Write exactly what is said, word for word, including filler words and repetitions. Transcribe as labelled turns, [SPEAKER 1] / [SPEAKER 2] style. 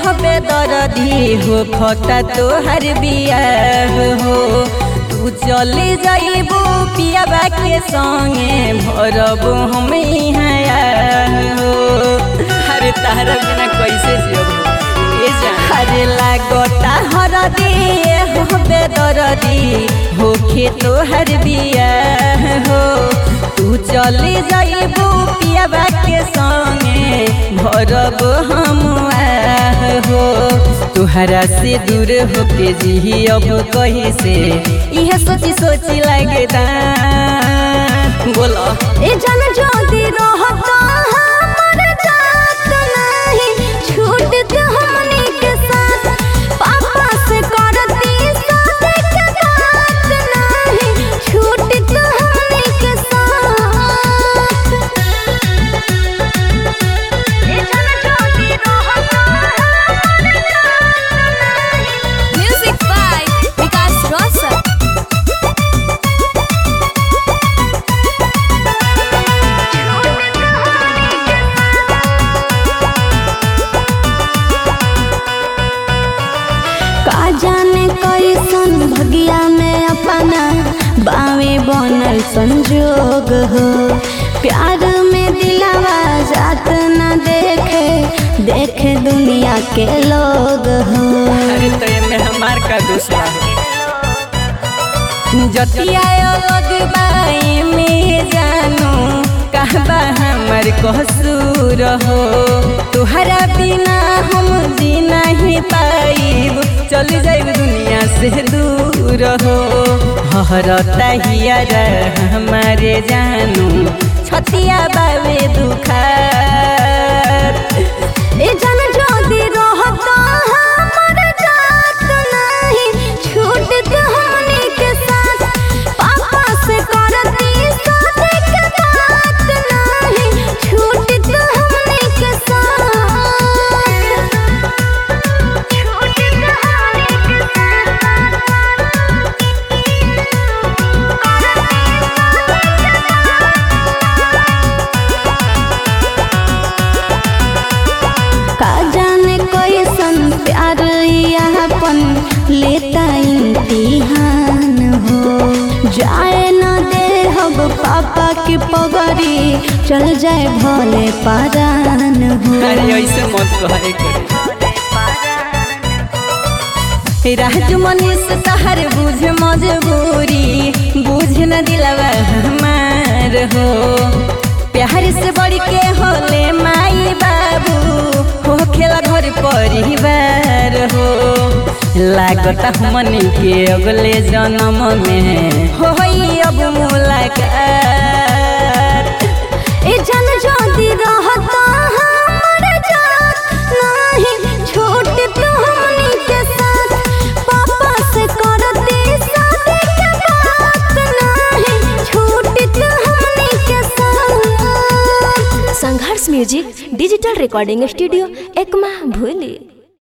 [SPEAKER 1] बेदर्दी हो खता तोहर बियाह हो तू चले जाइबू पियाबा के संगे भरब हम यहाँ हो। अरे तारा बिना कैसे जियब अरे लागता हरदी हो बेदर्दी होखे तोहर बियाह हो तू चले जाइबू पियाबा के संगे भरब हम हो। तुहरा से दूर होके जी अब कहीं से यह सोची सोची लगे बोलो
[SPEAKER 2] ए जन ज्योति रहता हमर जात नहीं छूट हमनी के साथ पापा से करती साथे के बात नहीं छूट हमनी के साथ। ए जन ज्योति रहता हमर जात नहीं। Music by Vikas Roshan. का जाने कैसन भगिया में अपना बावे बनल संजोग हो प्यार में दिलावा जात न देखे देखे दुनिया के लोग हो।
[SPEAKER 1] अरे तो ये हमार का दूसरा जतिया अलग बाई में जानू कहबा हमर कसूर हो तुहरा बिना हम जी नहीं पाइब चल जाइब दुनिया से दूर हो। हरता हियर हमारे जानू छतिया बावे दुखार
[SPEAKER 2] ए जन ज्योति रहता हमर जात नहीं छूट हमनी के साथ पापा से करती साथे के बात नहीं छूट हमनी के साथ। छूट हमनी के का जाने कैसन प्यार यापन लेता इम्तिहान हो जाए न दे हब पापा की पगड़ी चल जाए भले पारान हो।
[SPEAKER 1] अरे ऐसे मत कहे करे राज मनीष तहर बुझ मजबूरी बुझ न दिलवा हमार हो प्यार से बढ़ के होले माई बाबू हो खेला घर परिवार हो लागता हमनी के अगले जन्म में होई अब मुलाकात।
[SPEAKER 2] ए जन ज्योति रहता हमर जात नहीं छूट हमनी के साथ पापा से करती साथे के बात नहीं छूट हमनी के साथ। Sangharsh music digital recording studio Ekma भूली।